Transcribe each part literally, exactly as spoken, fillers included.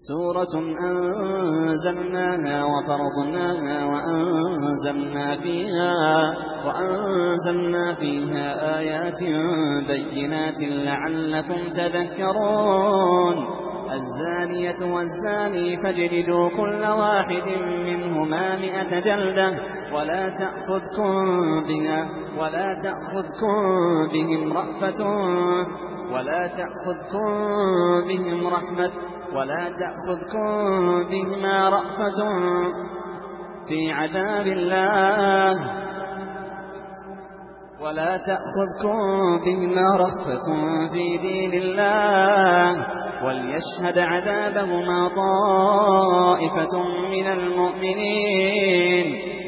سورة أنزلناها وفرضناها وأنزلنا فيها, وأنزلنا فيها آيات بينات لعلكم تذكرون. الزانية والزاني فاجلدوا كل واحد منهما مئة جلدة ولا تأخذكم بها ولا تأخذكم بهم رأفة ولا تأخذكم بهم رحمة ولا تأخذكم بهما رأفة في عذاب الله ولا تأخذكم بهما رأفة في دين الله وليشهد عذابهما طائفة من المؤمنين.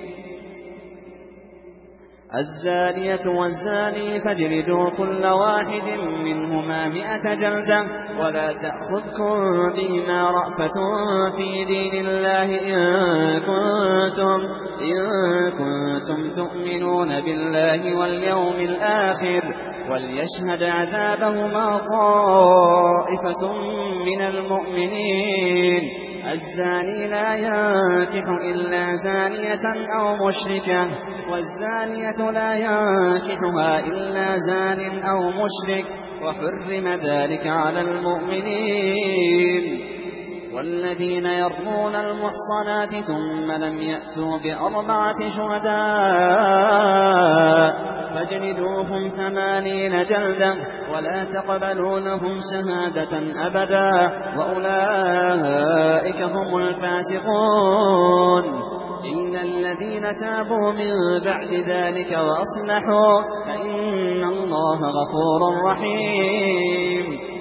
الزانية والزاني فاجلدوا كل واحد منهما مئة جلدة ولا تأخذكم بهما رأفة في دين الله إن كنتم, إن كنتم تؤمنون بالله واليوم الآخر وليشهد عذابهما طائفة من المؤمنين. الزاني لا ينكح إلا زانية أو مشركة والزانية لا ينكحها إلا زان أو مشرك وحرم ذلك على المؤمنين. والذين يرمون المحصنات ثم لم يأتوا بأربعة شهداء فاجلدوهم ثمانين جلدة ولا تقبلوا لهم شهادة أبدا وأولئك هم الفاسقون. إن الذين تابوا من بعد ذلك وأصلحوا فإن الله غفور رحيم.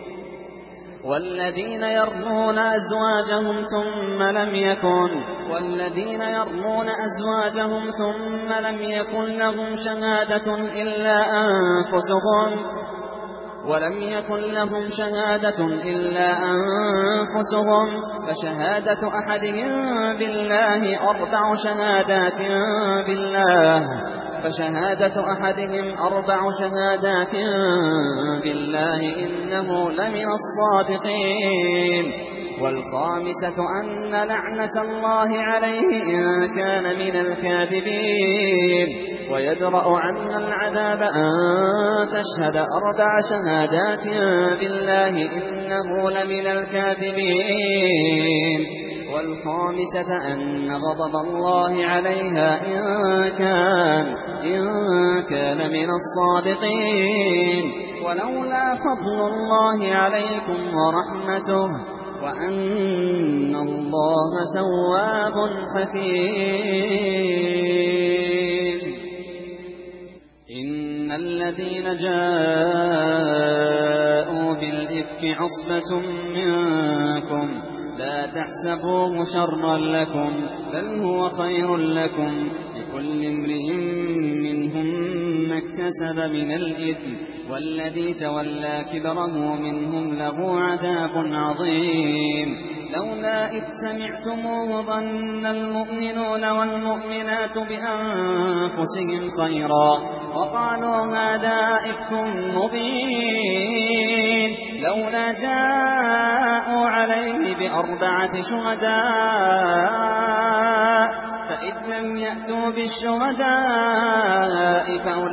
والذين يرمون أزواجهم ثم لم يكن والذين يرمون أزواجهم ثم لم يكن لهم شهادة إلا أنفسهم ولم يكن لهم شهادة إلا أنفسهم فشهادة أحدهم بالله أربع شهادات بالله فشهادة أحدهم أربع شهادات بالله إنه لمن الصادقين. والخامسة أن لعنة الله عليه إن كان من الكاذبين ويدرأ عنها العذاب أن تشهد أربع شهادات بالله إنه لمن الكاذبين. والخامسة أن غضب الله عليها إن كان, إن كان من الصادقين. ولولا فضل الله عليكم ورحمته وأن الله تواب حكيم. إن الذين جاءوا بالإفك عصبة منكم لا تحسبوه شرا لكم بل هو خير لكم لكل امرئ منهم ما اكتسب من الإثم والذي تولى كبره منهم له عذاب عظيم. لولا إذ سمعتموه ظن المؤمنون والمؤمنات بأنفسهم خيرا وقالوا هذا إفك مبين لولا جاءوا عليه بأربعة شهداء فإذ لم يأتوا بالشهداء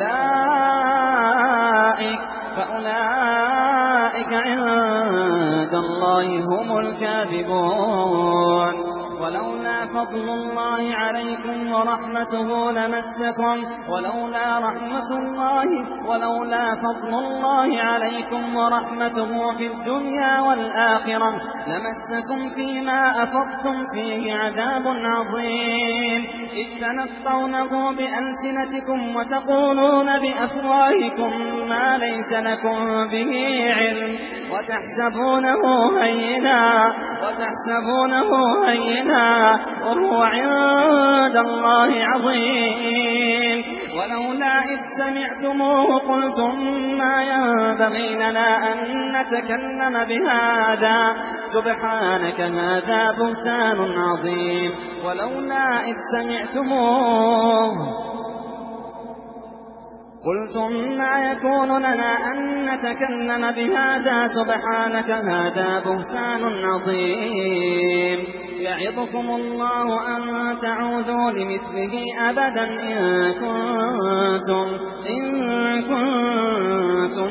فأولئك, فأولئك عند الله هم الكاذبون. ولولا فضل الله عليكم ورحمته لمسكم ولولا رحمة الله ولولا فضل الله عليكم ورحمته في الدنيا والآخرة لمسكم فيما أفضتم فيه عذاب عظيم إذ تنطونه بألسنتكم وتقولون بأفواهكم ما ليس لكم به علم وتحسبونه هينا وتحسبونه هينا وهو عند الله عظيم. ولولا إذ سمعتموه قلتم ما ينبغي لنا أن نتكلم بهذا سبحانك هذا بهتان عظيم. ولولا إذ سمعتموه قلتم ما يكون لنا أن نتكلم بهذا سبحانك هذا بهتان عظيم يعظكم الله أن تعودوا لمثله أبدا إن كنتم, إن كنتم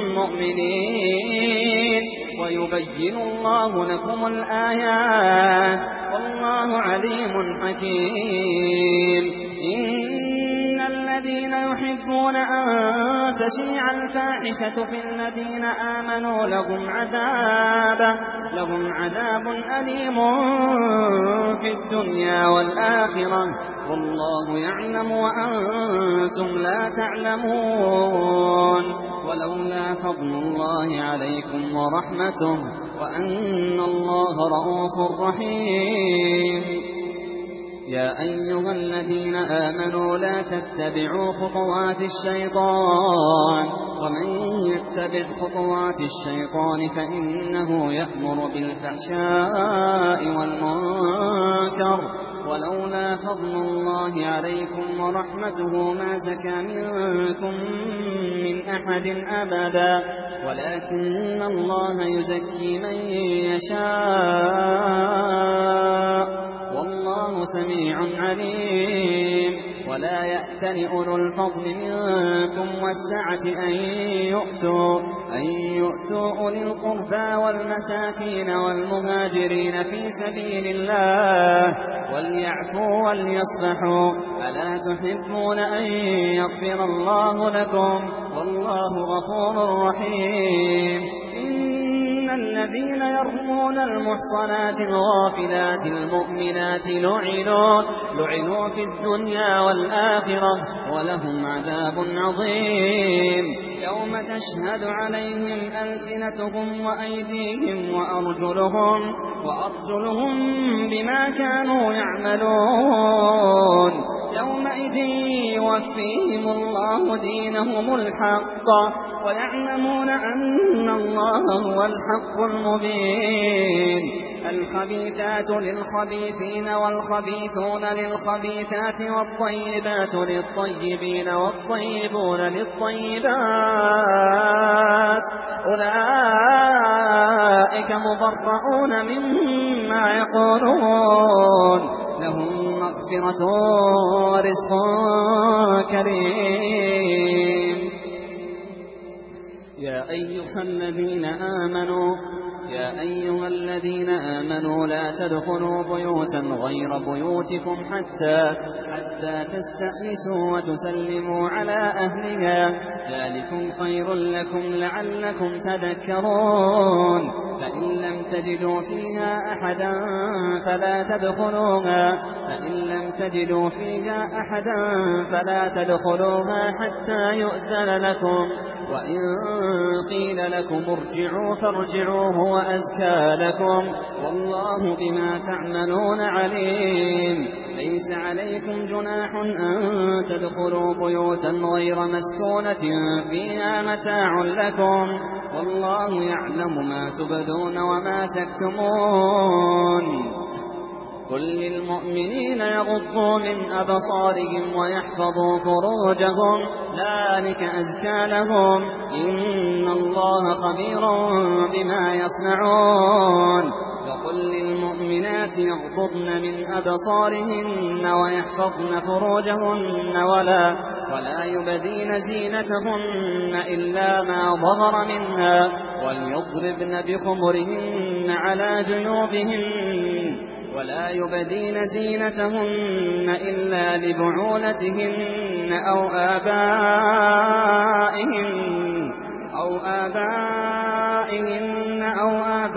مؤمنين ويبين الله لكم الآيات والله عليم حكيم. إن الذين يحبون أن تشيع الفاحشة في الذين آمنوا لهم عذاب لهم عذاب أليم في الدنيا والآخرة والله يعلم وأنتم لا تعلمون. ولولا فضل الله عليكم ورحمته وأن الله رؤوف رحيم. يا أيها الذين آمنوا لا تتبعوا خطوات الشيطان ومن يتبع خطوات الشيطان فإنه يأمر بالفحشاء والمنكر ولولا فضل الله عليكم ورحمته ما زكى منكم من أحد أبدا ولكن الله يزكي من يشاء والله سميع عليم. ولا يأتل أولو الفضل منكم والسعة أن يؤتوا, أن يؤتوا أولي القربى والمساكين والمهاجرين في سبيل الله وليعفوا وليصفحوا ألا تحبون أن يغفر الله لكم والله غفور رحيم. الذين يرمون المحصنات الغافلات المؤمنات لعنوا, لعنوا في الدنيا والآخرة ولهم عذاب عظيم يوم تشهد عليهم ألسنتهم وأيديهم وأرجلهم, وأرجلهم بما كانوا يعملون يومئذ يوفيهم الله دينهم الحق ويعلمون أن الله هو الحق المبين. الخبيثات للخبيثين والخبيثون للخبيثات والطيبات للطيبين والطيبون للطيبات أولئك مبرؤون مما يقولون لهم مغفرة ورزق كريم. يا أيها الذين آمنوا يا أيها الذين آمنوا لا تدخلوا بيوتا غير بيوتكم حتى حتى تستأنسوا وتسلموا على أهلها ذلكم خير لكم لعلكم تذكرون. فإن لم تجدوا فيها أحدا فلا تدخلوها فإن لم تجدوا فيها أحدا فلا تدخلوها حتى يؤذن لكم وإن قيل لكم ارجعوا فارجعوا هو أزكى لكم والله بما تعملون عليم. ليس عليكم جناح أن تدخلوا بيوتا غير مسكونة فيها متاع لكم والله يعلم ما تبدون وما تكتمون. قل للمؤمنين يغضوا من أبصارهم ويحفظوا فروجهم ذلك أزكى لهم إن الله خبير بما يصنعون. وقل للمؤمنات يغضضن من أبصارهن ويحفظن فروجهن ولا, ولا يبدين زينتهن إلا ما ظهر منها وليضربن بخمرهن على جيوبهن ولا يبدين زينتهن إلا لبعولتهن أو آبائهن أو آبائهن أو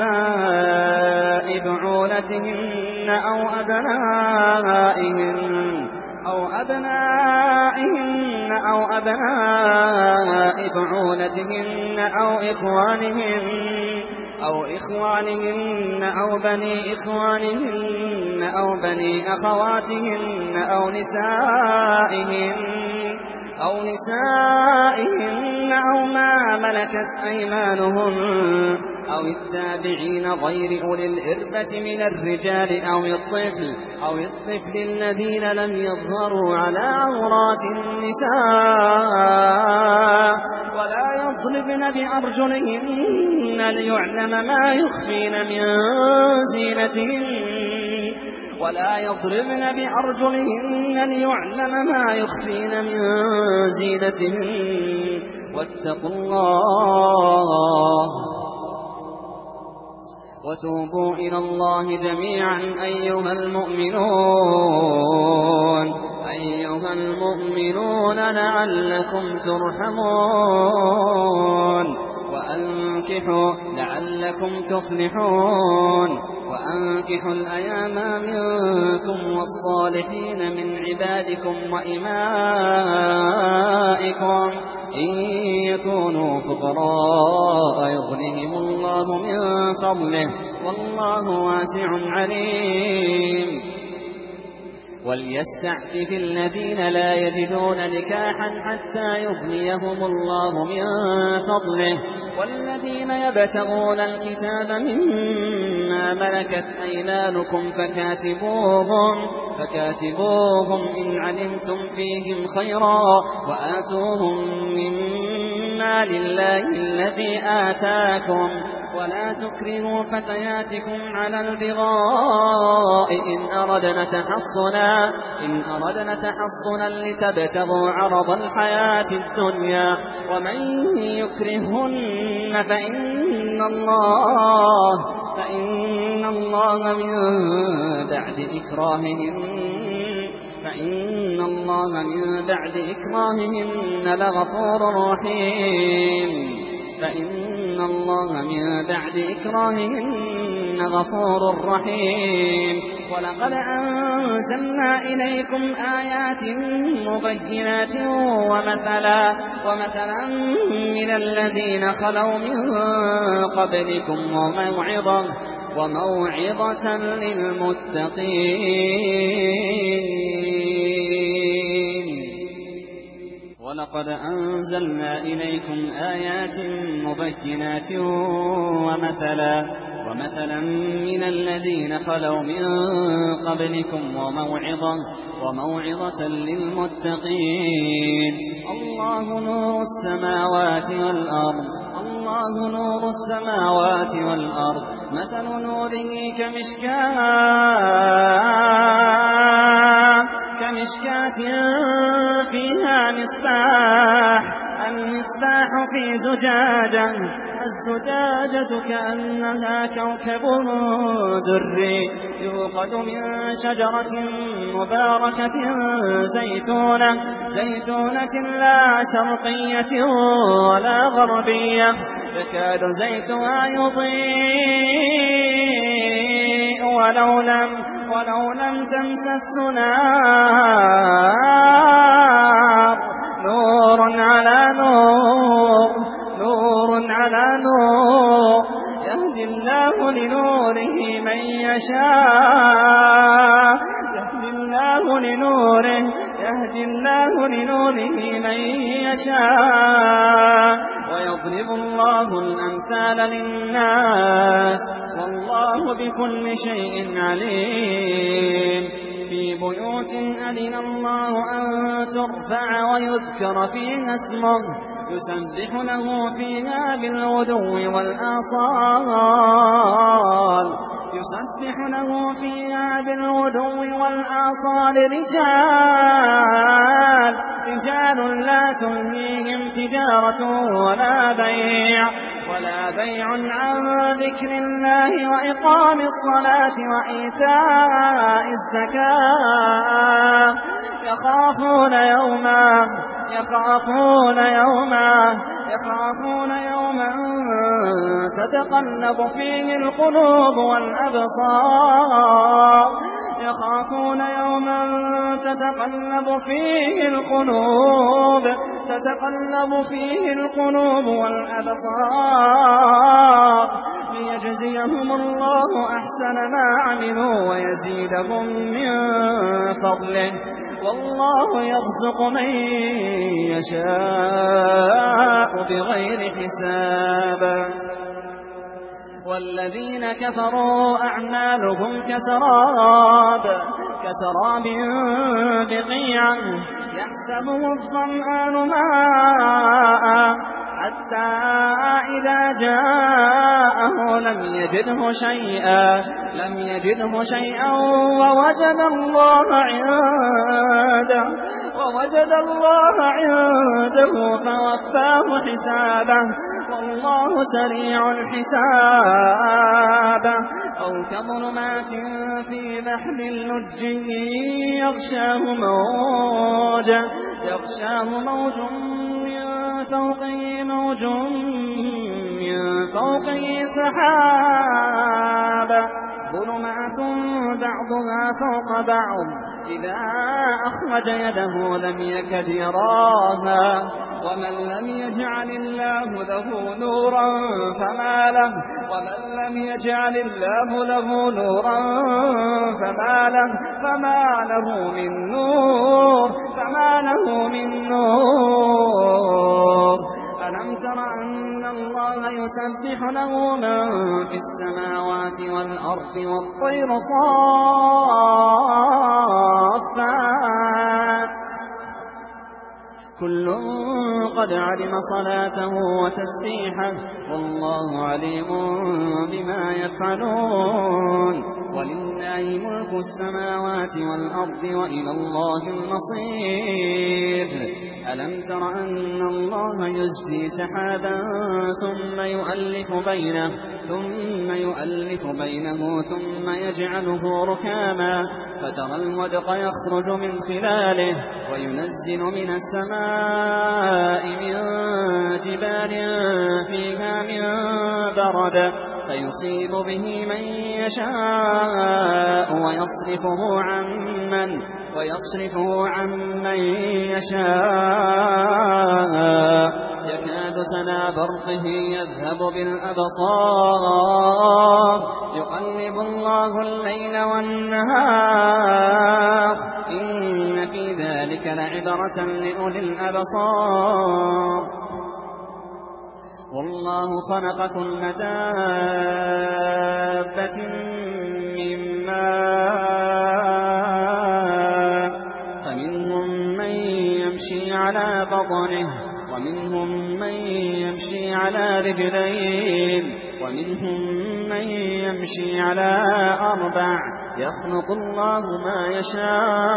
آباء بعولتهن أو أبنائهن أو أبنائهن أو أبناء بعولتهن أو إخوانهن أو إخوانهن أو بني إخوانهن أو بني أخواتهن أو نسائهن أو نسائهن أو ما ملكت أيمانهم أو التابعين غير أولي الإربة من الرجال أو الطفل أو الطفل الذين لم يظهروا على عورات النساء ولا يضربن بأرجلهن ليعلم ما يخفين من زينتهن ولا يضربن بأرجلهن ليعلم ما يخفين من زينتهن واتقوا الله وتوبوا إلى الله جميعا أيها المؤمنون أيها المؤمنون لعلكم ترحمون وأنكحوا لعلكم تفلحون وأنكحوا الأيام منكم والصالحين من عبادكم وإمائكم إن يكونوا فقراء يغنهم الله من فضله والله واسع عليم وليستعفف الذين لا يجدون نكاحا حتى يغنيهم الله من فضله والذين يبتغون الكتاب مما ملكت أيمانكم فكاتبوهم فكاتبوهم إن علمتم فيهم خيرا وآتوهم مما لله الذي آتاكم ولا تكرهوا فتياتكم على البغاء إن أردنا تحصنا إن أردنا تحصنا لتبتغوا عرض الحياة الدنيا ومن يكرهن فإن الله فإن الله من بعد إكراههن فإن الله من بعد إكراههن لغفور رحيم فإن الله من بعد إكراههن غفور رحيم ولقد أنزلنا إليكم آيات مبينات ومثلا ومثلا من الذين خلوا من قبلكم وموعظة وموعظة للمتقين ولقد أنزلنا إليكم آيات مبينات ومثلا ومثلا من الذين خلوا من قبلكم وموعظة وموعظة للمتقين الله نور السماوات والأرض الله نور السماوات والأرض مثل نوره كمشكاة كمشكاة فيها مصباح المصباح في زجاجة الزجاجة كأنها كوكب دري يوقد من شجرة مباركة زيتونة زيتونة لا شرقية ولا غربية يكاد زيتها يضيء ولو لم ولو لم تمسس نار نور على نور نور على نور يهدي الله لنوره من يشاء يهدي الله لنوره يهدي الله لنوره من يشاء ويضرب الله الأمثال للناس والله بكل شيء عليم في بيوت أذن الله أن ترفع ويذكر فيها اسمه يسبح له فيها بالغدو والآصال يسبح له فيها بالغدو والآصال رجال رجال لا تلهيهم تجارة ولا بيع ولا بيع عن ذكر الله وإقام الصلاة وإيتاء الزكاة يخافون يوما يخافون يوما يخافون يوما تتقلب فيه القلوب والأبصار يخافون يوما تتقلب فيه القلوب تتقلب فيه القلوب والأبصار ليجزيهم الله أحسن ما عملوا ويزيدهم من فضله والله يرزق من يشاء بغير حساب والذين كفروا أعمالهم كسراب كسراب بقيعة يحسبه الظمآن ماء حتى إذا جاءه لم يجده شيئا لم يجده شيئا ووجد الله عنده ووجد الله عنده فوفاه حسابه والله سريع الحساب. أو كظلمات في بحر اللج يغشاه موج يغشاه موج من فوقه موج من فوقه سحاب ظلمات بعضها فوق بعض إذا أخرج يده لم يكد يراها ومن لم يجعل الله له نورا فما له ومن لم يجعل الله له نورا فما له فما له من نور فما له من نور. ألم تر أن الله يسبح له من في السماوات والأرض والطير صافات كل قد علم صلاته وتسبيحه والله عليم بما يفعلون. ولله ملك السماوات والأرض وإلى الله المصير. ألم تر أن الله يزجي سحابا ثم يؤلف بينه ثم يؤلف بينه ثم يجعله ركاما فترى الودق يخرج من خلاله وينزل من السماء من جبال فيها من برد فيصيب به من يشاء ويصرفه عن من ويصرفه عن من يشاء يكاد سنا برقه يذهب بالأبصار يقلب الله الليل والنهار إن في ذلك لعبرة لأولي الأبصار. والله خلق كل دابة من ماء فمنهم من يمشي على بطنه ومنهم من يمشي على رجلين ومنهم من يمشي على أربع يخلق الله ما يشاء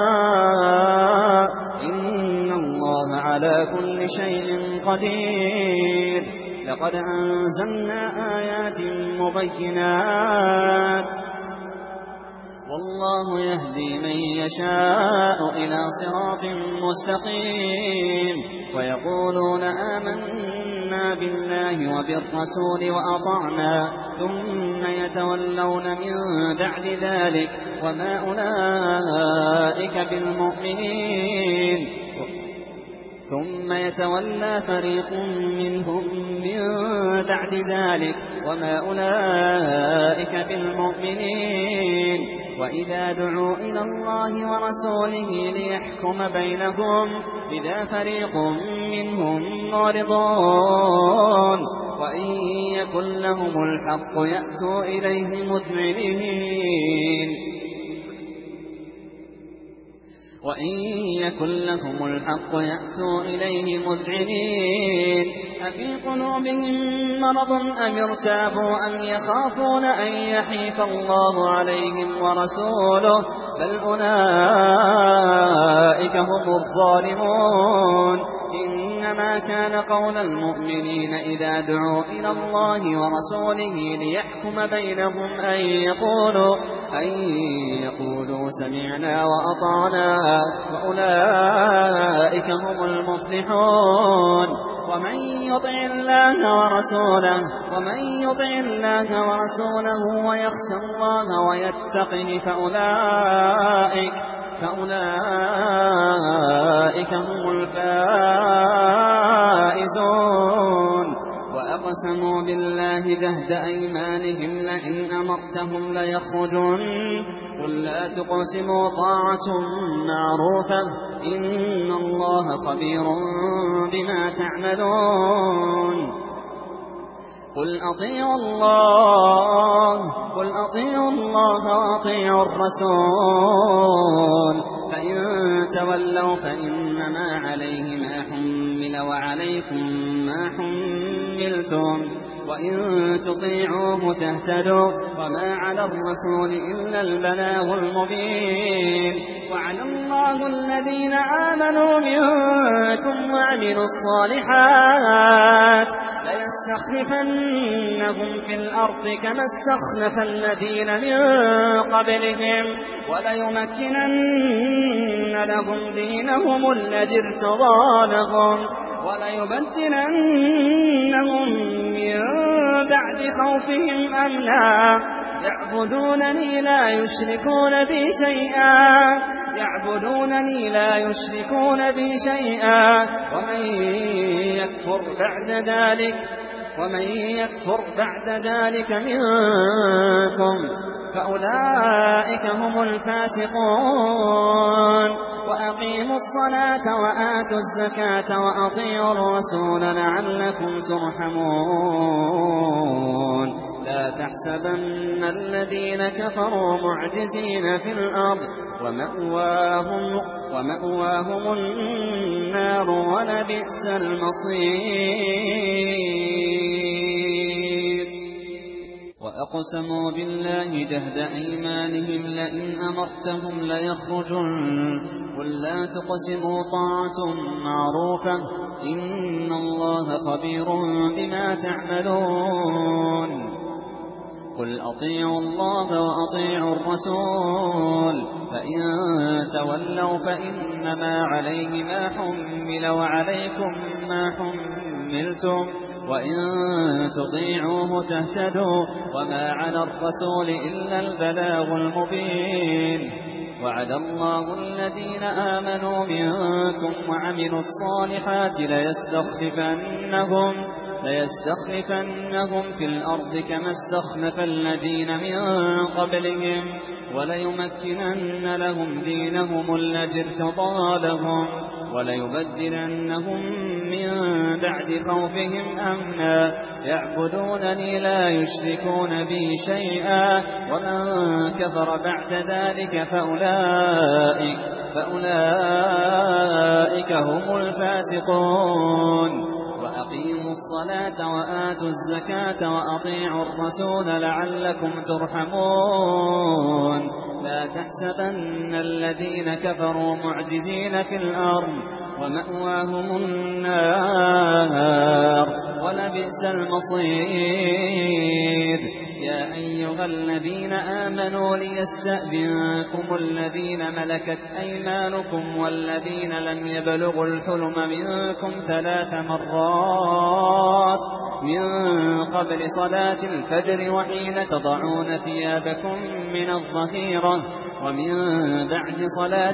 إن الله على كل شيء قدير. لقد أنزلنا آيات مبينات والله يهدي من يشاء إلى صراط مستقيم. ويقولون آمنا بالله وبالرسول وأطعنا ثم يتولون من بعد ذلك وما أولئك بالمؤمنين. ثم يتولى فريق منهم من بعد ذلك وما أولئك بالمؤمنين. وإذا دعوا إلى الله ورسوله ليحكم بينهم إذا فريق منهم معرضون وإن يكن لهم الحق يأتوا إليه مذعنين وإن يكن لهم الحق يأتوا إليه مذعنين أفي قلوبهم مرض أم ارتابوا أم يخافون أن يحيف الله عليهم ورسوله بل أولئك هم الظالمون. إنما كان قول المؤمنين إذا دعوا إلى الله ورسوله ليحكم بينهم أن يقولوا أن يقولوا سمعنا وأطعنا وأولئك هم المفلحون. ومن يطع الله ورسوله ومن يطع الله ورسوله ويخشى الله ويتقه فأولئك فأولئك هم الفائزون. وأقسموا بالله جهد أيمانهم لئن أمرتهم ليخرجون قل لا تقسموا طاعة معروفة إن الله خبير بما تعملون. قل أطيعوا الله قل أطيعوا الله وأطيعوا الرسول فإن تولوا فإنما عليه ما حمل وعليكم ما حملتم وإن تطيعوه تهتدوا وما على الرسول إلا البلاغ المبين وعلى الله الذين آمنوا منكم وعملوا الصالحات ليستخلفنهم في الأرض كما استخلف الذين من قبلهم وليمكنن لهم دينهم الذي ارتضى لهم وليبدلنهم من بعد خوفهم أمنا يعبدونني لا يشركون بي شيئا يعبدونني لا يشركون بي شيئا ومن يكفر بعد ذلك ومن يكفر بعد ذلك منكم فأولئك هم الفاسقون وأقيموا الصلاة وآتوا الزكاة وأطيعوا الرسول لعلكم ترحمون لا تحسبن الذين كفروا معجزين في الأرض ومأواهم, ومأواهم النار ولبئس المصير وأقسموا بالله جهد أيمانهم لئن أمرتهم ليخرجن قل لا تقسموا طاعة معروفة إن الله خبير بما تعملون قل أطيعوا الله وأطيعوا الرسول فإن تولوا فإنما عليه ما حمل وعليكم ما حملتم وإن تطيعوه تهتدوا وما على الرسول إلا البلاغ المبين وعد الله الذين آمنوا منكم وعملوا الصالحات ليستخلفنهم ليستخلفنهم في الأرض كما استخلف الذين من قبلهم وليمكنن لهم دينهم الذي ارتضى لهم وليبدلنهم من بعد خوفهم أمنا يعبدونني لا يشركون بي شيئا ومن كفر بعد ذلك فأولئك, فأولئك هم الفاسقون وأقيموا الصلاة وآتوا الزكاة وأطيعوا الرسول لعلكم ترحمون لا تحسبن الذين كفروا معجزين في الأرض ومأواهم النار ولبئس المصير يا أيها الذين آمنوا ليستأذنكم الذين ملكت أيمانكم والذين لم يبلغوا الحلم منكم ثلاث مرات من قبل صلاة الفجر وحين تضعون ثيابكم من الظهيرة ومن بعد صلاة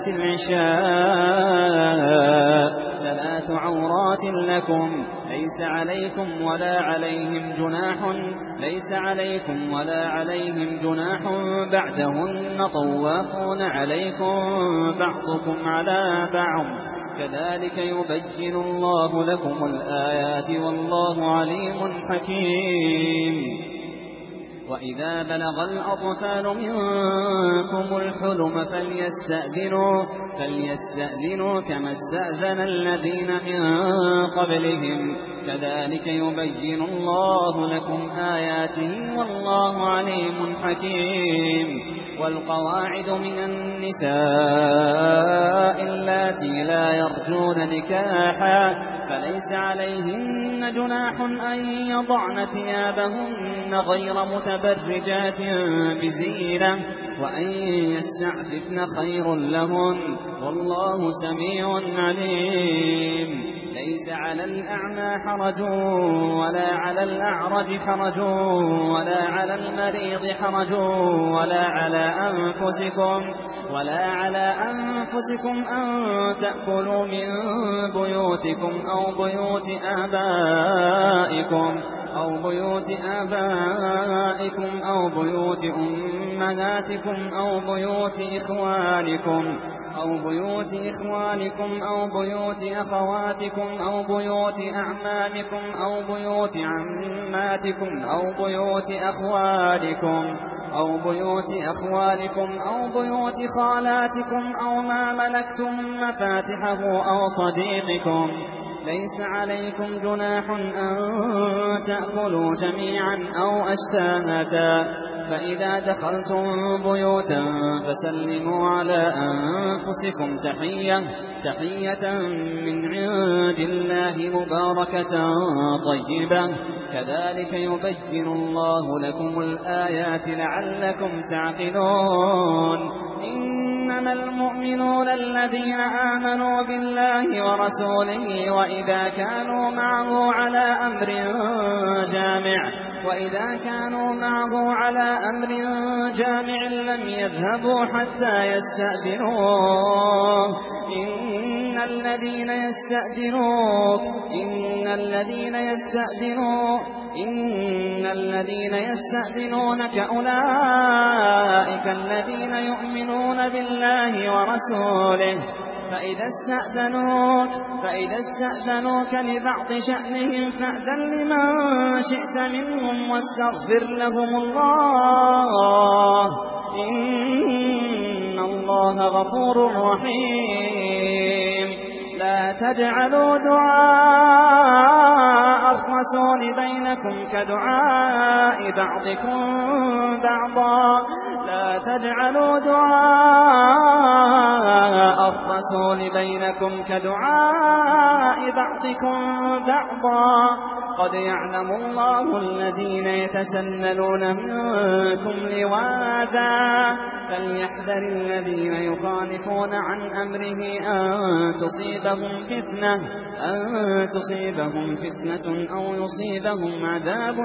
العشاء ثلاث عورات لكم ليس عليكم ولا عليهم جناح ليس عليكم ولا عليهم جناح بعدهن طوافون عليكم بعضكم على بعض كذلك يبين الله لكم الآيات والله عليم حكيم وإذا بلغ الأطفال منكم الحلم فليستأذنوا, فليستأذنوا كما استأذن الذين من قبلهم كذلك يبين الله لكم آياته والله عليم حكيم والقواعد من النساء اللاتي لا يرجون نكاحا فليس عليهن جناح أن يضعن ثيابهن غير متبرجات بزينة وأن يستعففن خير لهن والله سميع عليم ليس على الأعمى حرج ولا على الأعرج حرج ولا على المريض حرج ولا على أنفسكم ولا على أنفسكم أن تأكلوا من بيوتكم أو بيوت آبائكم أو بيوت آبائكم أو بيوت أمهاتكم أو بيوت إخوانكم أو بيوت إخوانكم أو بيوت أخواتكم أو بيوت أعمامكم أو بيوت عماتكم أو بيوت أخوالكم أو بيوت أخوالكم أو بيوت خالاتكم أو ما ملكتم مفاتحه أو صديقكم. ليس عليكم جناح أن تأكلوا جميعا أو أشتاتا، فإذا دخلتم بيوتا فسلموا على أنفسكم تحية تحية من عند الله مباركة طيبة، كذلك يبين الله لكم الآيات لعلكم تعقلون. إنما المؤمنون الذين آمنوا بالله ورسوله وإذا كانوا معه على أمر جامع وإذا كانوا معه على أمر جامع لم يذهبوا حتى يستأذنوه. إن الذين يستأذنوك إن الذين يستأذنوك إن الذين يستأذنونك أولئك الذين يؤمنون بالله ورسوله، فإذا استأذنوك فإذا استأذنوك لبعض شأنهم فأذن لمن شئت منهم واستغفر لهم الله، إن الله غفور رحيم. لا تجعلوا دعاء الرسول بينكم كدعاء بعضكم بعضا لا تجعلوا دعاء الرسول بينكم كدعاء بعضكم بعضا قد يعلم الله الذين يتسللون منكم لواذا، فليحذر الذين يخالفون عن أمره أن تصيبهم فتنة أن تصيبهم فتنة أو يصيبهم عذاب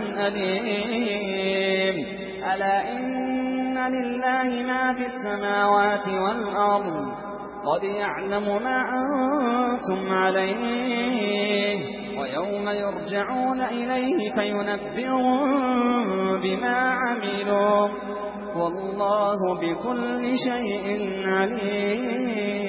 أليم. ألا إن لله ما في السماوات والأرض، قد يعلم ما أنتم عليه، ويوم يرجعون إليه فينبئهم بما عملوا، والله بكل شيء عليم.